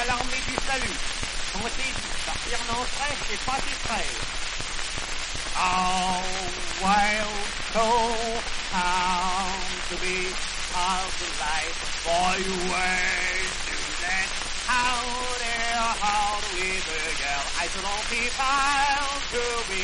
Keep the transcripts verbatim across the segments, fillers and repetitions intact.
à l'armée du salut. Sentez partir en stress et pas distrait. Oh, wild soul, how to be how to life, boy, you ain't do that. How there, how to live a girl, I should not be found to be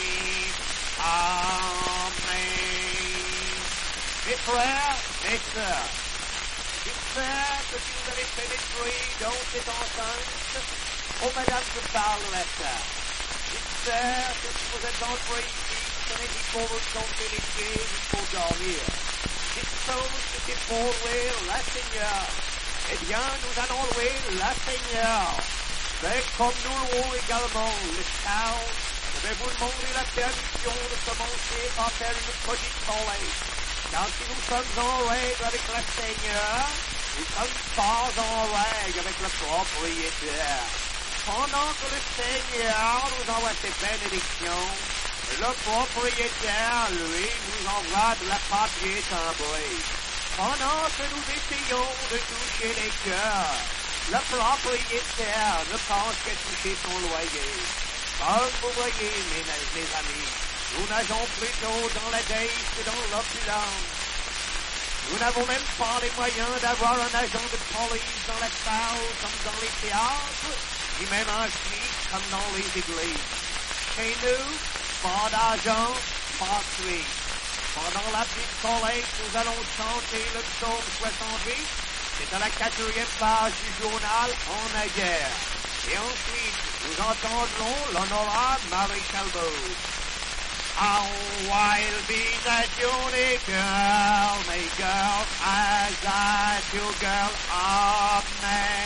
a man. Mes frères, mes sœurs, j'espère que si vous avez pénétré dans cette enceinte, oh madame, je parle de la salle. J'espère que si vous êtes entré ici, ce n'est ni pour vous compter les pieds, ni pour dormir. J'espère que c'est pour louer la Seigneur. Eh bien, nous allons louer la Seigneur. Mais comme nous louons également le Seigneur, je vais vous demander la permission de commencer par faire une petite toilette. Car si nous sommes en règle avec le Seigneur, nous ne sommes pas en règle avec le propriétaire. Pendant que le Seigneur nous envoie ses bénédictions, le propriétaire, lui, nous envoie de la papier timbré. Pendant que nous essayons de toucher les cœurs, le propriétaire ne pense qu'à toucher son loyer. Comme vous voyez, mes, mes amis, nous nageons plutôt dans la dèche que dans l'opulence. Nous n'avons même pas les moyens d'avoir un agent de police dans la salle comme dans les théâtres, ni même un flic comme dans les églises. Chez nous, pas d'argent, pas de suite. Pendant la petite collecte, nous allons chanter le psaume soixante-huit. C'est à la quatrième page du journal En la guerre. Et ensuite, nous entendrons l'honorable Maréchal Baude. How wild be that unique girl, my girl, as that you girl of man.